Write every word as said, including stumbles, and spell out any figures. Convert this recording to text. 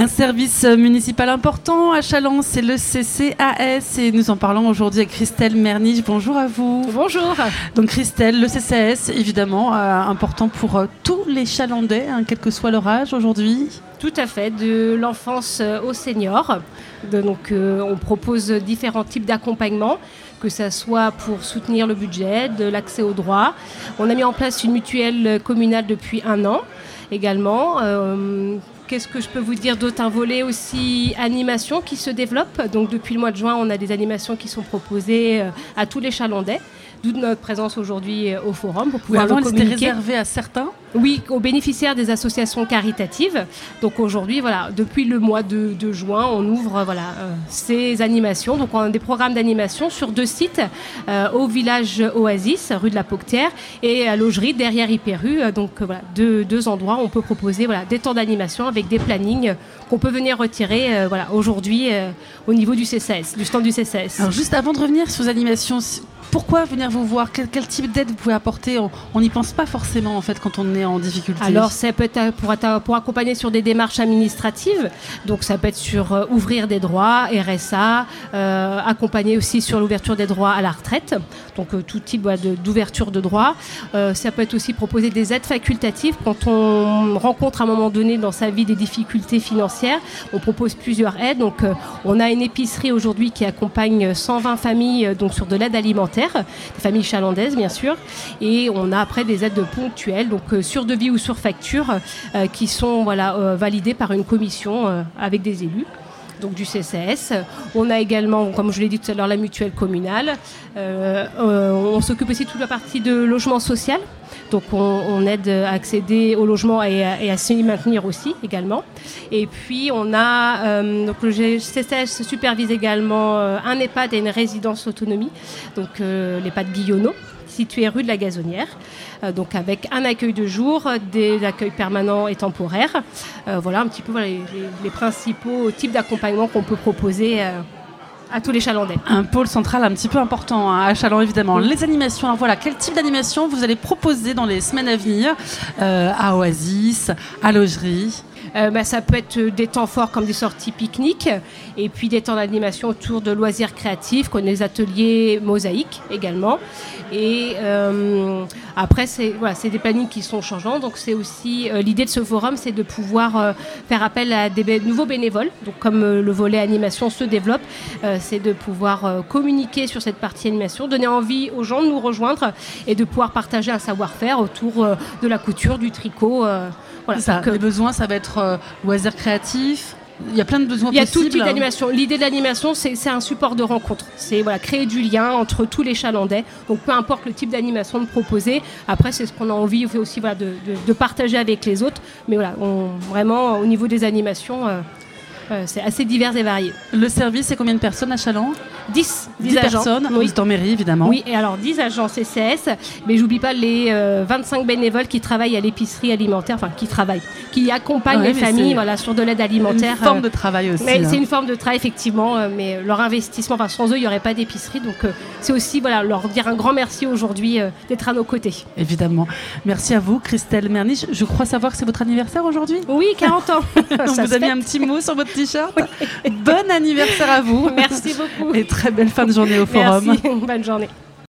Un service municipal important à Challans, c'est le C C A S et nous en parlons aujourd'hui avec Christelle Mernich. Bonjour à vous. Bonjour. Donc Christelle, le C C A S, évidemment, euh, important pour euh, tous les Chalandais, hein, quel que soit leur âge aujourd'hui. Tout à fait, de l'enfance aux seniors. De, donc, euh, on propose différents types d'accompagnement, que ce soit pour soutenir le budget, de l'accès aux droits. On a mis en place une mutuelle communale depuis un an également. Euh, Qu'est-ce que je peux vous dire d'autre? Un volet aussi animation qui se développe. Donc depuis le mois de juin, on a des animations qui sont proposées à tous les Chalandais. D'où notre présence aujourd'hui au forum pour pouvoir oui, avant, le communiquer. C'était réservé à certains? Oui, aux bénéficiaires des associations caritatives. Donc aujourd'hui, voilà, depuis le mois de, de juin, on ouvre voilà, euh, ces animations. Donc on a des programmes d'animation sur deux sites, euh, au village Oasis, rue de la Poctière, et à Logerie, derrière Hyper-U. Donc euh, voilà, deux, deux endroits où on peut proposer voilà, des temps d'animation avec des plannings qu'on peut venir retirer euh, voilà, aujourd'hui euh, au niveau du C C A S, du stand du C C A S. Alors juste avant de revenir sur les animations, pourquoi venir vous voir? Quel, quel type d'aide vous pouvez apporter? On n'y pense pas forcément en fait quand on est en difficulté. Alors ça peut être pour, pour accompagner sur des démarches administratives. Donc ça peut être sur euh, ouvrir des droits, R S A, euh, accompagner aussi sur l'ouverture des droits à la retraite. Donc euh, tout type ouais, de, d'ouverture de droits. Euh, ça peut être aussi proposer des aides facultatives quand on rencontre à un moment donné dans sa vie des difficultés financières. On propose plusieurs aides. Donc euh, on a une épicerie aujourd'hui qui accompagne cent vingt familles euh, donc sur de l'aide alimentaire. Des familles chalandaises bien sûr, et on a après des aides ponctuelles donc euh, sur devis ou sur facture euh, qui sont voilà, euh, validées par une commission euh, avec des élus donc du C C A S. On a également, comme je l'ai dit tout à l'heure, la mutuelle communale. Euh, euh, on s'occupe aussi de toute la partie de logement social. Donc on, on aide à accéder au logement et à, et à s'y maintenir aussi également. Et puis on a euh, donc le C C A S supervise également euh, un EHPAD et une résidence autonomie, donc euh, l'EHPAD Guillonneau, situé rue de la Gazonnière, euh, donc avec un accueil de jour, des accueils permanents et temporaires. Euh, voilà un petit peu voilà, les, les, les principaux types d'accompagnement qu'on peut proposer euh, à tous les Chalandais. Un pôle central un petit peu important hein, à Challans évidemment. Oui. Les animations, alors voilà, quel type d'animation vous allez proposer dans les semaines à venir euh, à Oasis, à Logerie? Euh, bah, ça peut être des temps forts comme des sorties pique-nique et puis des temps d'animation autour de loisirs créatifs comme les ateliers mosaïques également. Et euh, après, c'est, voilà, c'est des plannings qui sont changeants. Donc c'est aussi euh, l'idée de ce forum, c'est de pouvoir euh, faire appel à des bé- nouveaux bénévoles. Donc comme euh, le volet animation se développe, euh, c'est de pouvoir euh, communiquer sur cette partie animation, donner envie aux gens de nous rejoindre et de pouvoir partager un savoir-faire autour euh, de la couture, du tricot. Euh, voilà. Ça, Donc, euh, les besoins, ça va être euh, loisirs créatifs. Il y a plein de besoins possibles. Il y a tout type d'animation. L'idée de l'animation, c'est, c'est un support de rencontre. C'est voilà, créer du lien entre tous les Chalandais. Donc peu importe le type d'animation de proposer. Après, c'est ce qu'on a envie aussi voilà, de, de, de partager avec les autres. Mais voilà, on, vraiment, au niveau des animations, euh, euh, c'est assez divers et varié. Le service, c'est combien de personnes à Challans? dix, dix, dix agents. personnes, oui. Vous êtes en mairie évidemment. Oui, et alors dix agents C C S, mais j'oublie pas les euh, vingt-cinq bénévoles qui travaillent à l'épicerie alimentaire, enfin qui travaillent, qui accompagnent ouais, les familles voilà, sur de l'aide alimentaire. C'est une forme euh, de travail aussi. Mais hein. C'est une forme de travail effectivement, euh, mais leur investissement, enfin sans eux il n'y aurait pas d'épicerie, donc euh, c'est aussi voilà, leur dire un grand merci aujourd'hui euh, d'être à nos côtés. Évidemment. Merci à vous Christelle Mernich. Je crois savoir que c'est votre anniversaire aujourd'hui? Oui, quarante ans. On vous a mis un petit mot sur votre t-shirt. Oui. Bon anniversaire à vous. Merci beaucoup. Et très belle fin de journée au forum. Merci, bonne journée.